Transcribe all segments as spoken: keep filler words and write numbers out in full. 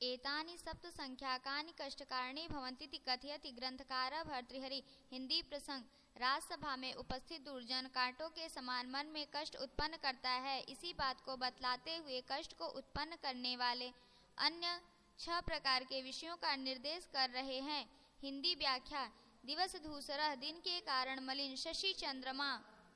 एतानि सप्त संख्याकानि कष्टकारणी भवन्तीति कथयति ग्रंथकार भर्तृहरि। हिंदी प्रसंग। राजसभा में उपस्थित दुर्जन कांटों के समान मन में कष्ट उत्पन्न करता है। इसी बात को बतलाते हुए कष्ट को उत्पन्न करने वाले अन्य छह प्रकार के विषयों का निर्देश कर रहे हैं। हिंदी व्याख्या। दिवस धूसरः, दिन के कारण मलिन। शशि चंद्रमा।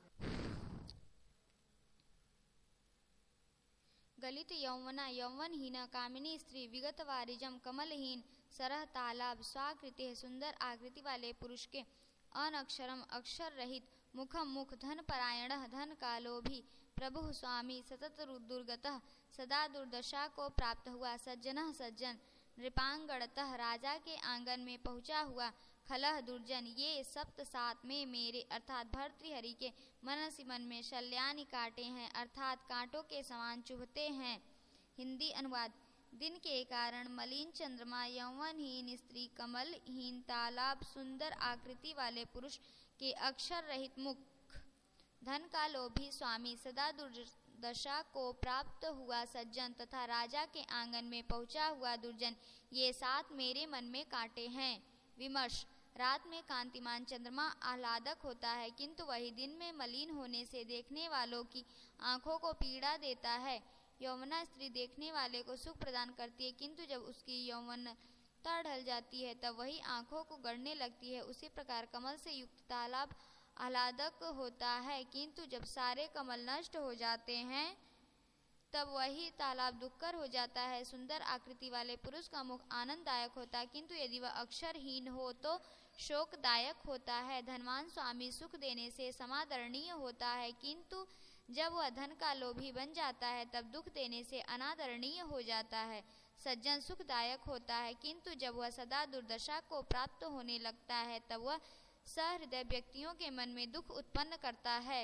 गलित यौवना, यौवनहीन। कामिनी स्त्री। विगत वारिजम, कमलहीन। सरह तालाब। स्वाकृति, सुंदर आकृति वाले पुरुष के। अनक्षरम, अक्षर रहित। मुखम, मुख। धन परायण, धन का लोभी। प्रभु, स्वामी। सतत दुर्गतः, सदा दुर्दशा को प्राप्त हुआ। सज्जनः, सज्जन। नृपांगणतः, राजा के आंगन में पहुंचा हुआ। खलह, दुर्जन। ये सप्त सात में मेरे अर्थात भर्तृहरि के मनसी मन में शल्यानि कांटे हैं, अर्थात कांटों के समान चुभते हैं। हिंदी अनुवाद। दिन के कारण मलिन चंद्रमा, यौवनहीन स्त्री, कमलहीन तालाब, सुंदर आकृति वाले पुरुष के अक्षर रहित मुख, धन का लोभी स्वामी, सदा दुर्दशा को प्राप्त हुआ सज्जन तथा राजा के आंगन में पहुंचा हुआ दुर्जन, ये सात मेरे मन में कांटे हैं। विमर्श। रात में कांतिमान चंद्रमा आह्लादक होता है, किंतु वही दिन में मलिन होने से देखने वालों की आंखों को पीड़ा देता है। यौवना स्त्री देखने वाले को सुख प्रदान करती है, किंतु जब उसकी यौवनता ढल जाती है तब वही आंखों को गड़ने लगती है। उसी प्रकार कमल से युक्त तालाब आह्लादक होता है, किंतु जब सारे कमल नष्ट हो जाते हैं तब वही तालाब दुष्कर हो जाता है। सुंदर आकृति वाले पुरुष का मुख आनंददायक होता है, किंतु यदि वह अक्षरहीन हो तो शोकदायक होता है। धनवान स्वामी सुख देने से समादरणीय होता है, किंतु जब वह धन का लोभी बन जाता है तब दुख देने से अनादरणीय हो जाता है। सज्जन सुखदायक होता है, किंतु जब वह सदा दुर्दशा को प्राप्त होने लगता है तब वह सहृदय व्यक्तियों के मन में दुख उत्पन्न करता है।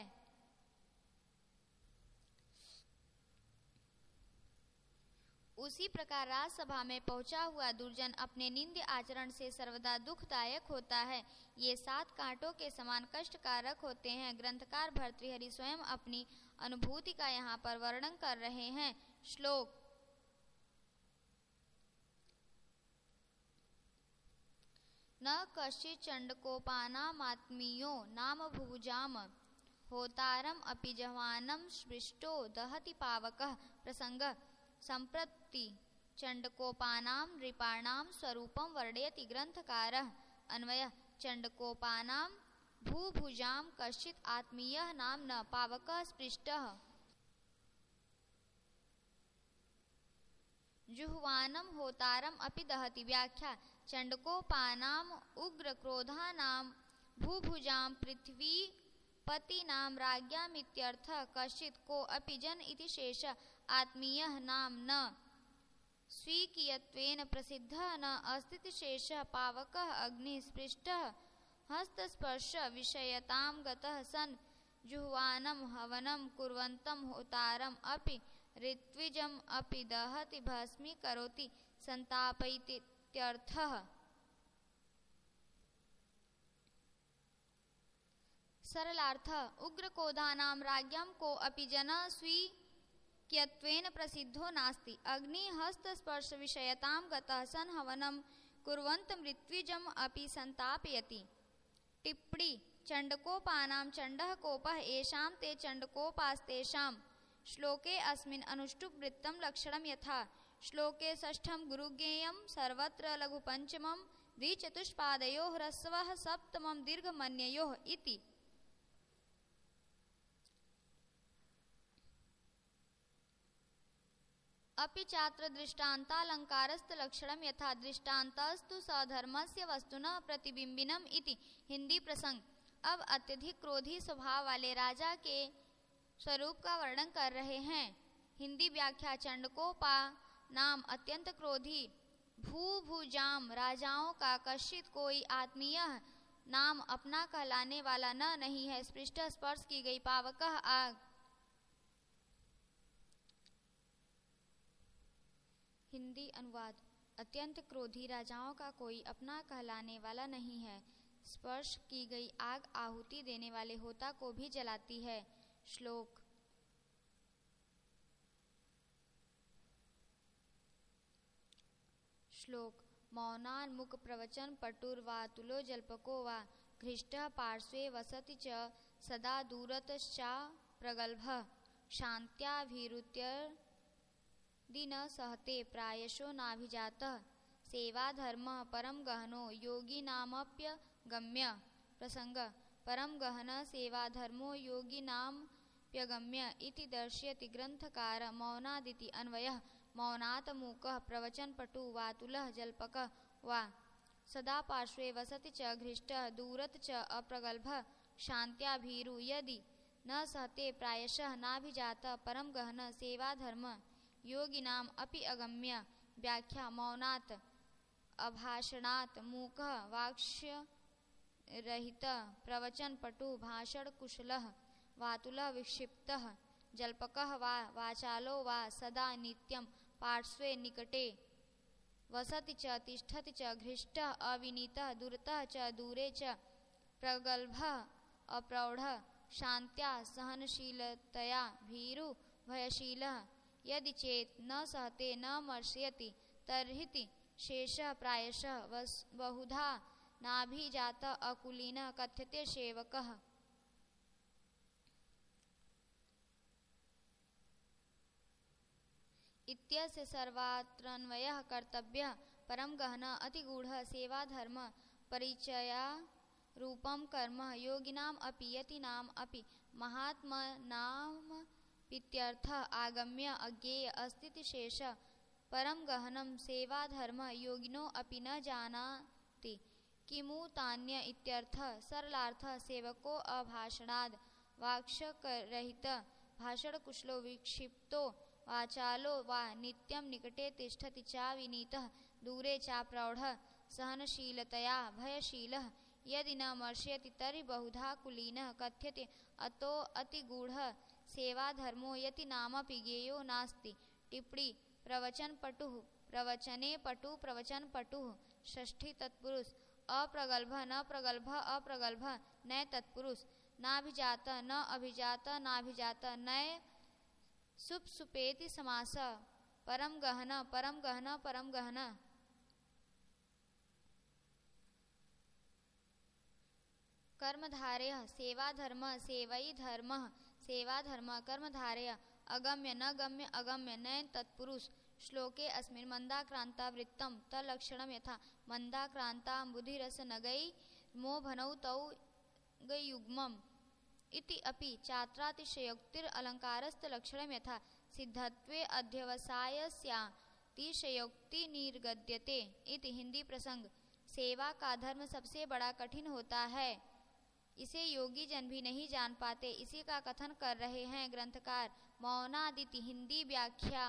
उसी प्रकार राजसभा में पहुंचा हुआ दुर्जन अपने निंद्य आचरण से सर्वदा दुखदायक होता है। ये सात कांटों के समान कष्टकारक होते हैं। ग्रंथकार भर्तृहरि स्वयं अपनी अनुभूति का यहाँ पर वर्णन कर रहे हैं। श्लोक। न कश्चित् चंडकोपानामात्मीयो नाम भुजाम होतारम अपि जह्वानं स्पृष्टो दहति पावकः। प्रसंग। संप्रति चंडकोपानां नृपाणां स्वरूपं वर्णयति ग्रंथकारः। अन्वयः। चंडकोपानां भूभुजां कश्चित् आत्मीयः नाम्नः पावकः स्पृष्टः। जुह्वानं होतारम अपि दहति। व्याख्या। चंडकोपानां उग्रक्रोधानां भूभुजां पृथ्वी पतिनां राज्ञामित्यर्थः। कश्चित् को अपि जन इति शेष। आत्मीयः नाम न स्वीकीयत्वेन प्रसिद्धः न अस्तित्वशेषः। पावकः अग्निः स्पृष्टः हस्तस्पर्श विषयतां गतः सन् जुह्वानं हवनं कुर्वन्तं होतारम् अपि ऋत्विजम् अपि दहति भस्मीकरोति संतापयतीत्यर्थः। सरलार्थ। उग्रक्रोधानां राज्ञां को अपि जनः स्वीक्यत्वेन प्रसिद्धो नास्ति। अग्नि हस्तस्पर्श विषयतां गतः सन् हवनं कुर्वन्तं ऋत्विजम् अपि संतापयति। टिप्पणी। चंडकोपानां चंडः कोपः येषां ते चंडकोपास्तेषां। श्लोके अस्मिन् अनुष्टुप् वृत्तं लक्षणं यथा। श्लोके षष्ठं गुरुज्ञेयं सर्वत्र लघुपञ्चमं द्विचतुष्पादयोः ह्रस्वः सप्तमं दीर्घमन्ययोः इति। अपि चात्र दृष्टान्तालंकारस्थ लक्षणं यथा। दृष्टान्तस्तु सधर्मस्य वस्तुनः प्रतिबिंबिनम् इति। हिंदी प्रसंग। अब अत्यधिक क्रोधी स्वभाव वाले राजा के स्वरूप का वर्णन कर रहे हैं। हिंदी व्याख्या। चंडकोपा नाम अत्यंत क्रोधी भूभुजाम राजाओं का कश्चित कोई आत्मीय नाम अपना कहलाने वाला न नहीं है। स्पृष्ट स्पर्श की गई। पावकः आग। हिंदी अनुवाद। अत्यंत क्रोधी राजाओं का कोई अपना कहलाने वाला नहीं है। स्पर्श की गई आग आहुति देने वाले होता को भी जलाती है। श्लोक। श्लोक मौनान्मुख प्रवचन पटुर्वातुलो जल्पको वा घृष्टः पार्श्वे वसति च सदा दूरतश्चा प्रगल्भः शान्त्याभिरुत्यर्दिन सहते प्रायशो नाभिजातः सेवाधर्मः परम गहनो योगिनामप्यगम्य प्रसंग परम गहन सेवाधर्मो योगिनामप्यगम्य इति दर्शयति ग्रंथकार मौनादिति अन्वयः मौनात् मूकः प्रवचनपटु वातुलः जल्पकः वा सदा पार्श्वे वसति च घृष्टः दूरत च अप्रगल्भः शान्त्याभिरु यदि न सहते प्रायशः नाभिजातः परम गहन सेवाधर्म योगिनाम अपि अगम्य व्याख्या मौनात् अभाषणात् मूकः वाक्स्य रहित प्रवचन पटु भाषण कुशलः वातुलः विक्षिप्तः जल्पकः वा वाचालो वा सदा नित्यं पार्श्वे निकटे वसति च तिष्ठति च घृष्टः अविनीतः दूरतः च दूरे च प्रगल्भः अप्रौढ़ः शान्त्या सहनशीलतया भीरु भयशीलः यदि चेत् न सहते न मर्ष्यति तर्हि शेषः प्रायशः बहुधा नाभिजात अकुलीनः कथ्यते सेवकः। इत्यस्य सर्वात्रन्वयः कर्तव्यः परम गहन अतिगूढ़ सेवाधर्म परिचया रूपम कर्म योगिनाम अपि यतीनाम अपि महात्मनाम इत्यर्थः आगम्य अज्ञेय अस्ति शेष परम गहनम सेवाधर्म योगिनो अपि न जानाति किमु तान्य इत्यर्थः सरलार्थः सेवको अभाषणाद् वाक्शकरहित भाषण कुशलो विक्षिप्तो वाचालो वा नित्यं निकटे तिष्ठति चा विनीतः दूरे चा प्रौढ़ः सहनशीलतया भयशीलः यदि न मर्ष्यति तर्हि बहुधा कुलीनः कथ्यते अतो अतिगूढ़ः सेवाधर्मो यतीनामपि ज्ञेयो नास्ति। टिप्पणी प्रवचन पटुः प्रवचने पटु प्रवचन पटुः षष्ठी तत्पुरुष अप्रगल्भ न प्रगल्भ अप्रगल्भ नय तत्पुरुष नाभिजात न अभिजात नाभिजात नय सुप सुपेति समास परम गहन परम गहन परम गहन। कर्मधारय सेवाधर्म सेवई धर्म सेवाधर्म कर्मधारय अगम्य न गम्य अगम्य नयन तत्पुरुष। श्लोके अस्मिन् मंदाक्रांता वृत्तं तल्लक्षणं यथा मंदाक्रांता बुधिरस नगै मोभनौ तौ गयुग्मम् इति अपि चात्रातिशयोक्तिर अलंकारस्थ लक्षणं यथा सिद्धत्वे अध्यवसायस्यातिशयोक्ति निर्गद्यते इति। हिंदी प्रसंग सेवा का धर्म सबसे बड़ा कठिन होता है, इसे योगी जन भी नहीं जान पाते, इसी का कथन कर रहे हैं ग्रंथकार। मौनादिति हिंदी व्याख्या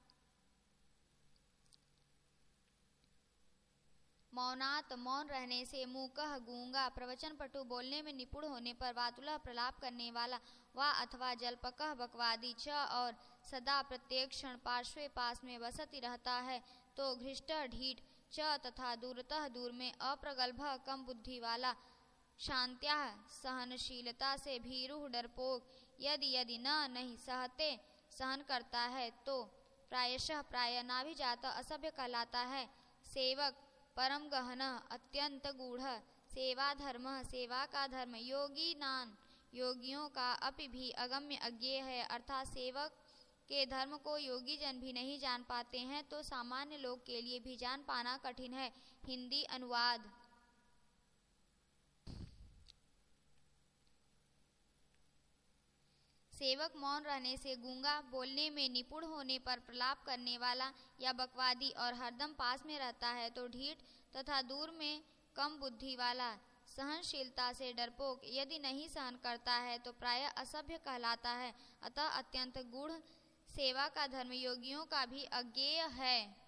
मौनात मौन रहने से, मूकः गूंगा, प्रवचन पटु बोलने में निपुण होने पर, वातुलः प्रलाप करने वाला, वा अथवा जल्पकः बकवादी, छ और सदा प्रत्येक क्षण पार्श्वे पास में वसती रहता है, तो घृष्टः ढीठ, च तथा दूरतः दूर में, अप्रगल्भः कम बुद्धि वाला, शान्त्याः सहनशीलता से, भीरुः डरपोक, यदि यदि न नहीं सहते सहन करता है तो प्रायशः प्राय नाभिजात असभ्य कहलाता है। सेवक परम गहन अत्यंत गूढ़ सेवा धर्म सेवा का धर्म योगी नान योगियों का अपि भी अगम्य अज्ञेय है, अर्थात सेवक के धर्म को योगी जन भी नहीं जान पाते हैं तो सामान्य लोग के लिए भी जान पाना कठिन है। हिंदी अनुवाद। सेवक मौन रहने से, गूंगा, बोलने में निपुण होने पर, प्रलाप करने वाला या बकवादी और हरदम पास में रहता है तो ढीठ तथा दूर में कम बुद्धि वाला, सहनशीलता से डरपोक, यदि नहीं सहन करता है तो प्राय असभ्य कहलाता है। अतः अत्यंत गूढ़ सेवा का धर्म योगियों का भी अज्ञेय है।